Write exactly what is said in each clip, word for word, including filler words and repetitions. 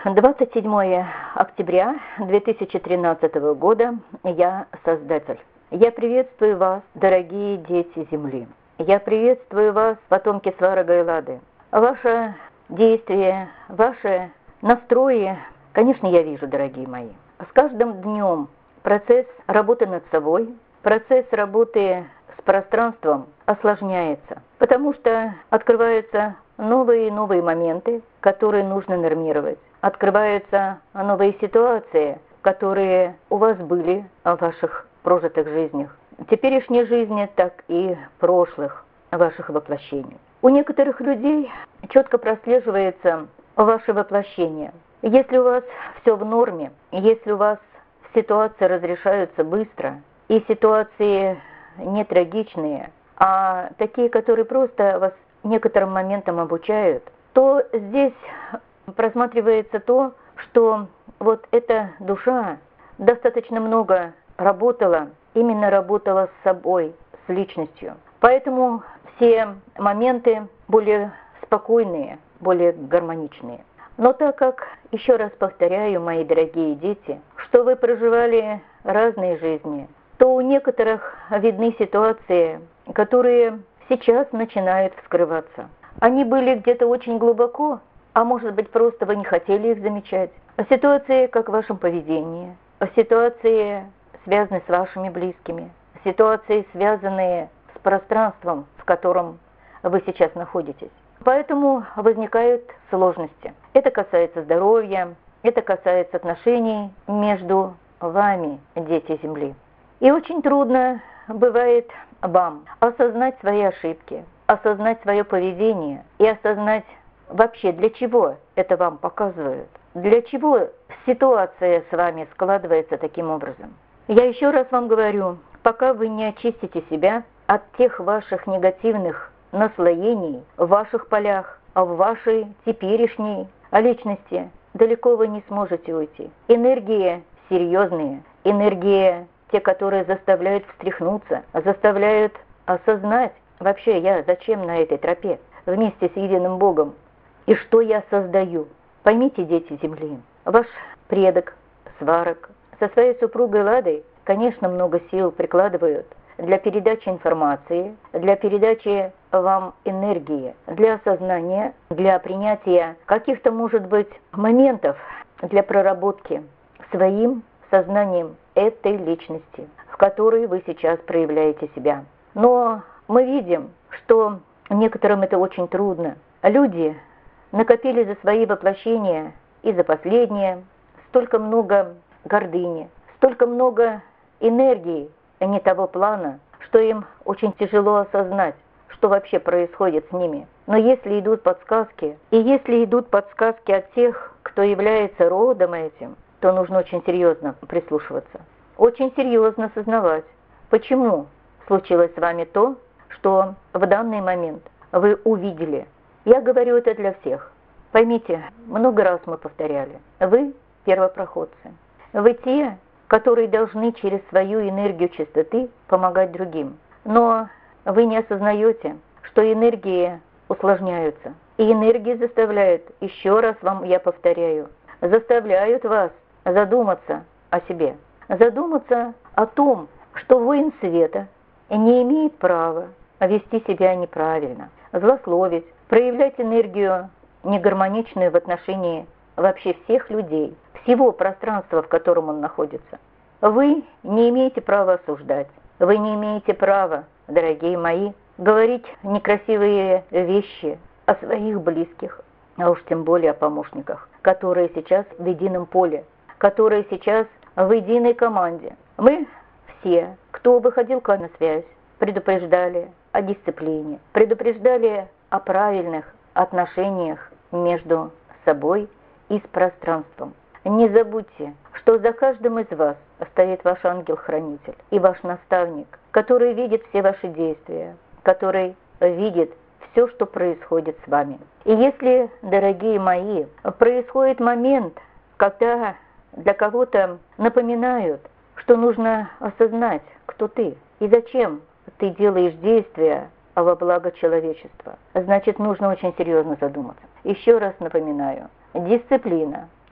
двадцать седьмое октября две тысячи тринадцатого года. Я Создатель. Я приветствую вас, дорогие дети Земли. Я приветствую вас, потомки Сварога и Лады. Ваше действие, ваши настрои, конечно, я вижу, дорогие мои. С каждым днем процесс работы над собой, процесс работы с пространством осложняется, потому что открываются новые и новые моменты, которые нужно нормировать. Открываются новые ситуации, которые у вас были в ваших прожитых жизнях. Теперешней жизни, так и прошлых ваших воплощений. У некоторых людей четко прослеживается ваше воплощение. Если у вас все в норме, если у вас ситуации разрешаются быстро, и ситуации не трагичные, а такие, которые просто вас некоторым моментам обучают, то здесь просматривается то, что вот эта душа достаточно много работала, именно работала с собой, с личностью. Поэтому все моменты более спокойные, более гармоничные. Но так как, еще раз повторяю, мои дорогие дети, что вы проживали разные жизни, то у некоторых видны ситуации, которые сейчас начинают вскрываться. Они были где-то очень глубоко, а может быть просто вы не хотели их замечать. Ситуации, как в вашем поведении, ситуации, связанные с вашими близкими, ситуации, связанные с пространством, в котором вы сейчас находитесь. Поэтому возникают сложности. Это касается здоровья, это касается отношений между вами, дети Земли. И очень трудно бывает вам осознать свои ошибки, осознать свое поведение и осознать вообще, для чего это вам показывают, для чего ситуация с вами складывается таким образом. Я еще раз вам говорю, пока вы не очистите себя от тех ваших негативных наслоений в ваших полях, в вашей теперешней личности, далеко вы не сможете уйти. Энергии серьезные, энергии те, которые заставляют встряхнуться, заставляют осознать, вообще я зачем на этой тропе, вместе с единым Богом, и что я создаю. Поймите, дети Земли, ваш предок, Сварог, со своей супругой Ладой, конечно, много сил прикладывают для передачи информации, для передачи вам энергии, для осознания, для принятия каких-то, может быть, моментов для проработки своим сознанием этой личности, в которой вы сейчас проявляете себя. Но мы видим, что некоторым это очень трудно. Люди накопили за свои воплощения и за последние столько много гордыни, столько много энергии не того плана, что им очень тяжело осознать, что вообще происходит с ними. Но если идут подсказки, и если идут подсказки от тех, кто является родом этим, то нужно очень серьезно прислушиваться, очень серьезно осознавать, почему случилось с вами то, что в данный момент вы увидели. Я говорю это для всех. Поймите, много раз мы повторяли, вы первопроходцы. Вы те, которые должны через свою энергию чистоты помогать другим. Но вы не осознаете, что энергии усложняются. И энергии заставляют, еще раз вам я повторяю, заставляют вас задуматься о себе. Задуматься о том, что воин света не имеет права вести себя неправильно, злословить, проявлять энергию негармоничную в отношении вообще всех людей, всего пространства, в котором он находится. Вы не имеете права осуждать, вы не имеете права, дорогие мои, говорить некрасивые вещи о своих близких, а уж тем более о помощниках, которые сейчас в едином поле, которые сейчас в единой команде. Мы все, кто выходил к вам на связь, предупреждали о дисциплине, предупреждали о правильных отношениях между собой и с пространством. Не забудьте, что за каждым из вас стоит ваш ангел-хранитель и ваш наставник, который видит все ваши действия, который видит все, что происходит с вами. И если, дорогие мои, происходит момент, когда для кого-то напоминают, что нужно осознать, кто ты и зачем ты делаешь действия во благо человечества, значит, нужно очень серьезно задуматься. Еще раз напоминаю, дисциплина,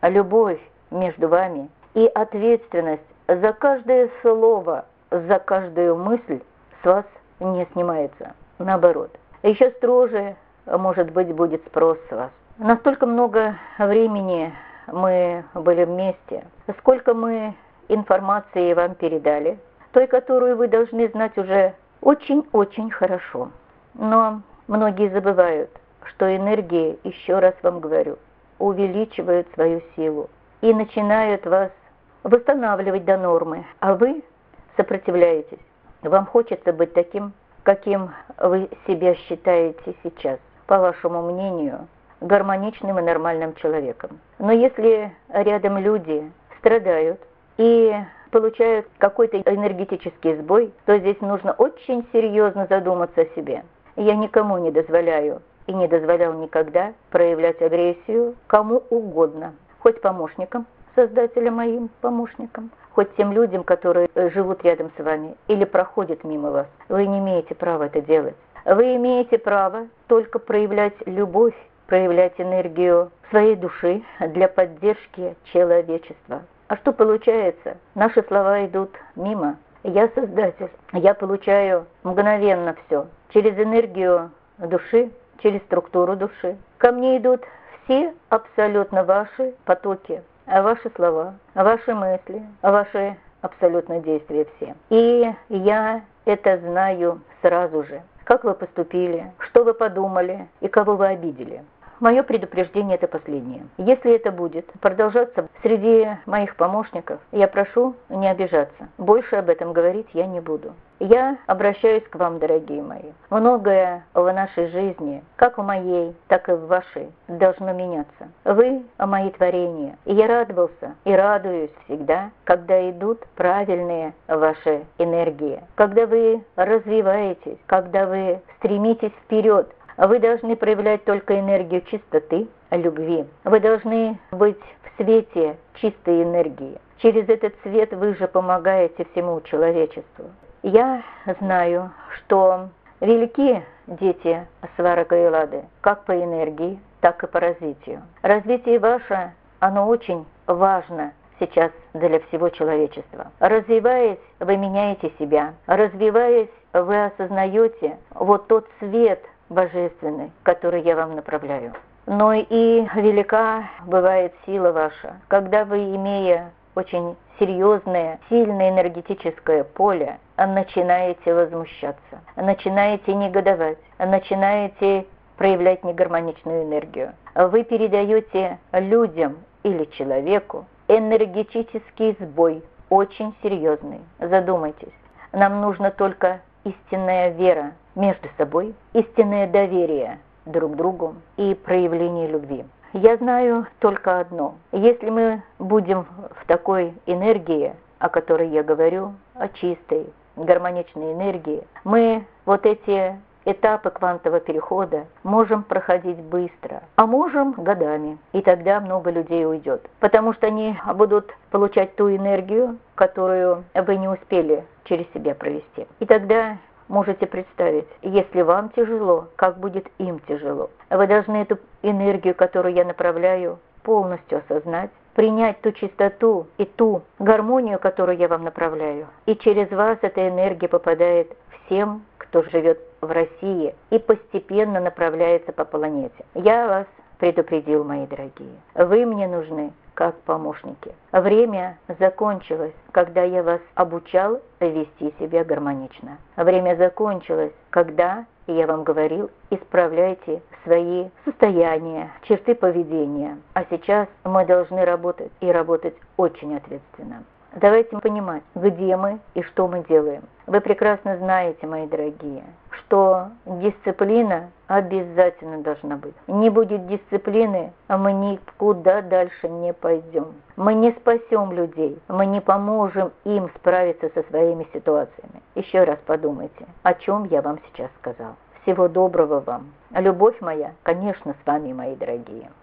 любовь между вами и ответственность за каждое слово, за каждую мысль с вас не снимается. Наоборот, еще строже, может быть, будет спрос с вас. Настолько много времени мы были вместе, сколько мы информации вам передали, той, которую вы должны знать уже очень-очень хорошо. Но многие забывают, что энергии, еще раз вам говорю, увеличивают свою силу и начинают вас восстанавливать до нормы, а вы сопротивляетесь. Вам хочется быть таким, каким вы себя считаете сейчас, по вашему мнению, гармоничным и нормальным человеком. Но если рядом люди страдают и получают какой-то энергетический сбой, то здесь нужно очень серьезно задуматься о себе. Я никому не дозволяю и не дозволял никогда проявлять агрессию кому угодно, хоть помощникам, создателям моим помощникам, хоть тем людям, которые живут рядом с вами или проходят мимо вас. Вы не имеете права это делать. Вы имеете право только проявлять любовь, проявлять энергию своей души для поддержки человечества. А что получается? Наши слова идут мимо. Я создатель. Я получаю мгновенно все. Через энергию души, через структуру души. Ко мне идут все абсолютно ваши потоки, ваши слова, ваши мысли, ваши абсолютно действия все. И я это знаю сразу же. Как вы поступили, что вы подумали и кого вы обидели. Мое предупреждение – это последнее. Если это будет продолжаться среди моих помощников, я прошу не обижаться. Больше об этом говорить я не буду. Я обращаюсь к вам, дорогие мои. Многое в нашей жизни, как в моей, так и в вашей, должно меняться. Вы – мои творения. И я радовался и радуюсь всегда, когда идут правильные ваши энергии. Когда вы развиваетесь, когда вы стремитесь вперед. Вы должны проявлять только энергию чистоты, любви. Вы должны быть в свете чистой энергии. Через этот свет вы же помогаете всему человечеству. Я знаю, что велики дети Сварога и Лады, как по энергии, так и по развитию. Развитие ваше, оно очень важно сейчас для всего человечества. Развиваясь, вы меняете себя. Развиваясь, вы осознаете вот тот свет божественный, который я вам направляю. Но и велика бывает сила ваша, когда вы, имея очень серьезное, сильное энергетическое поле, начинаете возмущаться, начинаете негодовать, начинаете проявлять негармоничную энергию. Вы передаете людям или человеку энергетический сбой, очень серьезный. Задумайтесь, нам нужно только истинная вера между собой, истинное доверие друг другу и проявление любви. Я знаю только одно. Если мы будем в такой энергии, о которой я говорю, о чистой, гармоничной энергии, мы вот эти этапы квантового перехода можем проходить быстро, а можем годами. И тогда много людей уйдет. Потому что они будут получать ту энергию, которую вы не успели через себя провести. И тогда можете представить, если вам тяжело, как будет им тяжело. Вы должны эту энергию, которую я направляю, полностью осознать, принять ту чистоту и ту гармонию, которую я вам направляю. И через вас эта энергия попадает всем, кто живет в России, и постепенно направляется по планете. Я вас предупредил, мои дорогие. Вы мне нужны как помощники. Время закончилось, когда я вас обучал вести себя гармонично. Время закончилось, когда я вам говорил, исправляйте свои состояния, черты поведения. А сейчас мы должны работать, и работать очень ответственно. Давайте понимать, где мы и что мы делаем. Вы прекрасно знаете, мои дорогие, что дисциплина обязательно должна быть. Не будет дисциплины, а мы никуда дальше не пойдем. Мы не спасем людей, мы не поможем им справиться со своими ситуациями. Еще раз подумайте, о чем я вам сейчас сказал. Всего доброго вам. Любовь моя, конечно, с вами, мои дорогие.